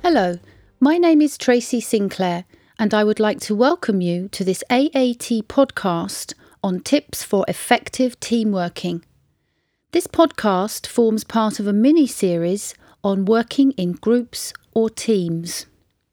Hello, my name is Tracy Sinclair, and I would like to welcome you to this AAT podcast on tips for effective team working. This podcast forms part of a mini-series on working in groups or teams.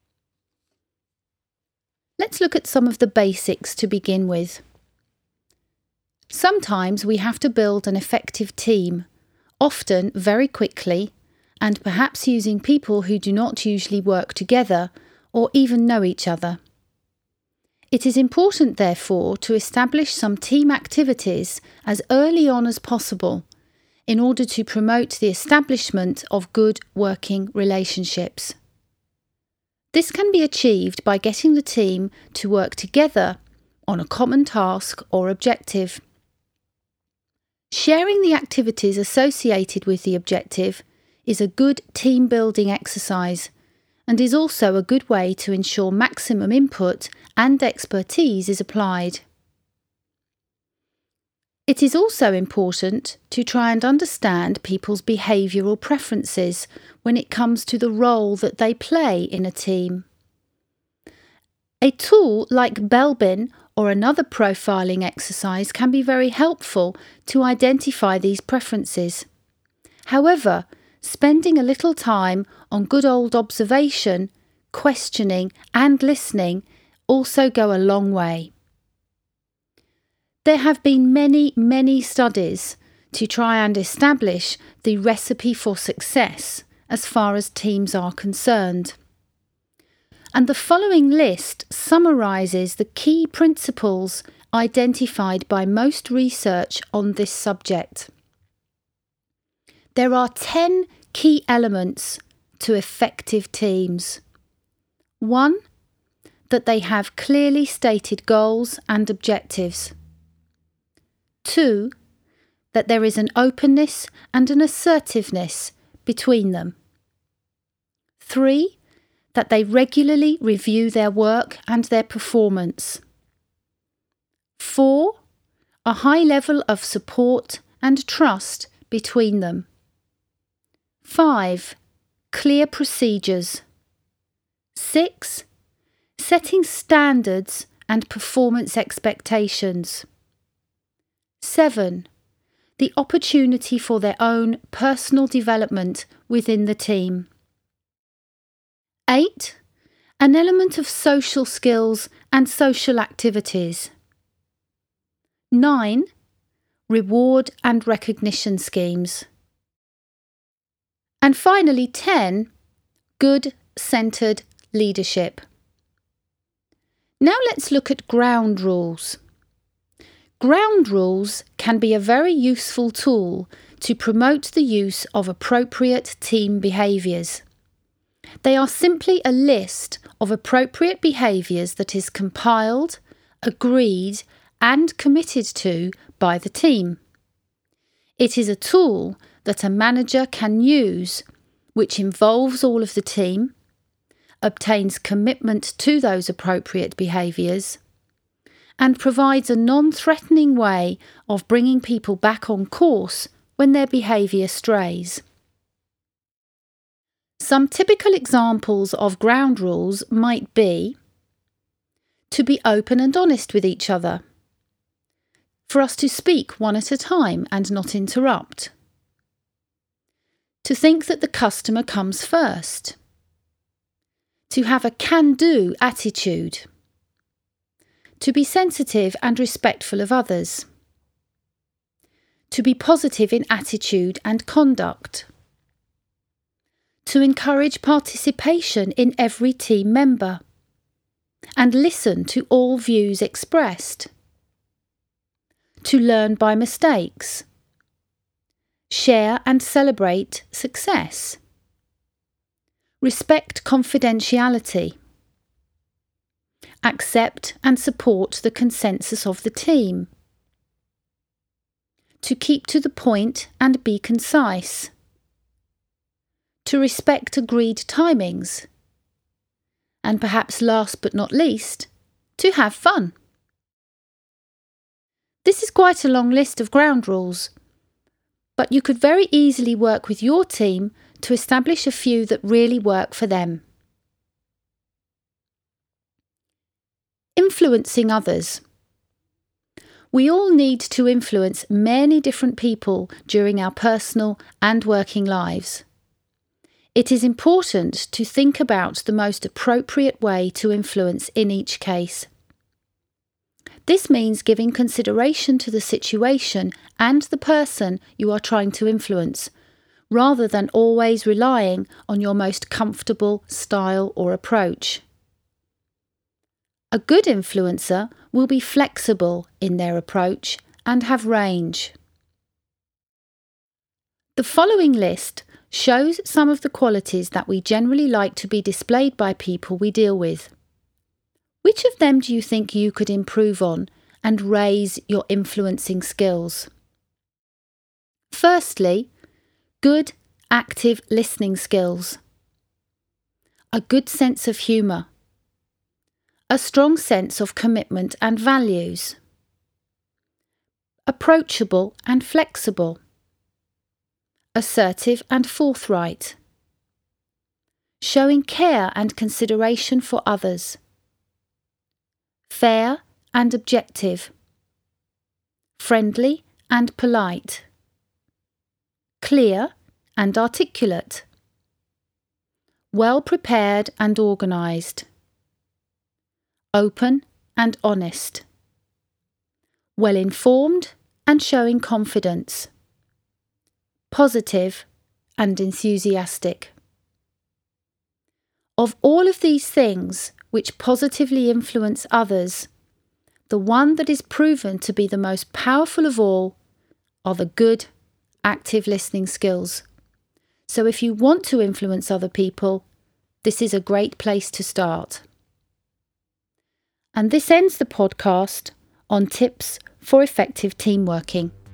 Let's look at some of the basics to begin with. Sometimes we have to build an effective team, often very quickly, and perhaps using people who do not usually work together or even know each other. It is important, therefore, to establish some team activities as early on as possible in order to promote the establishment of good working relationships. This can be achieved by getting the team to work together on a common task or objective. Sharing the activities associated with the objective is a good team-building exercise and is also a good way to ensure maximum input and expertise is applied. It is also important to try and understand people's behavioural preferences when it comes to the role that they play in a team. A tool like Belbin or another profiling exercise can be very helpful to identify these preferences. However, spending a little time on good old observation, questioning and listening also go a long way. There have been many studies to try and establish the recipe for success as far as teams are concerned. And the following list summarises the key principles identified by most research on this subject. There are 10 key elements to effective teams. 1. That they have clearly stated goals and objectives. 2. That there is an openness and an assertiveness between them. 3. That they regularly review their work and their performance. 4. A high level of support and trust between them. 5. Clear procedures. 6. Setting standards and performance expectations. 7. The opportunity for their own personal development within the team. 8. An element of social skills and social activities. 9. Reward and recognition schemes. And finally, 10. Good centred leadership. Now let's look at ground rules. Ground rules can be a very useful tool to promote the use of appropriate team behaviours. They are simply a list of appropriate behaviours that is compiled, agreed and committed to by the team. It is a tool that a manager can use which involves all of the team, obtains commitment to those appropriate behaviours, and provides a non-threatening way of bringing people back on course when their behaviour strays. Some typical examples of ground rules might be to be open and honest with each other, for us to speak one at a time and not interrupt, to think that the customer comes first, to have a can-do attitude, to be sensitive and respectful of others, to be positive in attitude and conduct, to encourage participation in every team member, and listen to all views expressed, to learn by mistakes, share and celebrate success, respect confidentiality, accept and support the consensus of the team, to keep to the point and be concise, to respect agreed timings, and perhaps last but not least, to have fun. This is quite a long list of ground rules, but you could very easily work with your team to establish a few that really work for them. Influencing others. We all need to influence many different people during our personal and working lives. It is important to think about the most appropriate way to influence in each case. This means giving consideration to the situation and the person you are trying to influence, rather than always relying on your most comfortable style or approach. A good influencer will be flexible in their approach and have range. The following list shows some of the qualities that we generally like to be displayed by people we deal with. Which of them do you think you could improve on and raise your influencing skills? Firstly, good, active listening skills. A good sense of humour. A strong sense of commitment and values. Approachable and flexible. Assertive and forthright. Showing care and consideration for others. Fair and objective. Friendly and polite. Clear and articulate. Well prepared and organised. Open and honest. Well informed and showing confidence. Positive and enthusiastic. Of all of these things which positively influence others, the one that is proven to be the most powerful of all are the good, active listening skills. So if you want to influence other people, this is a great place to start. And this ends the podcast on tips for effective team working.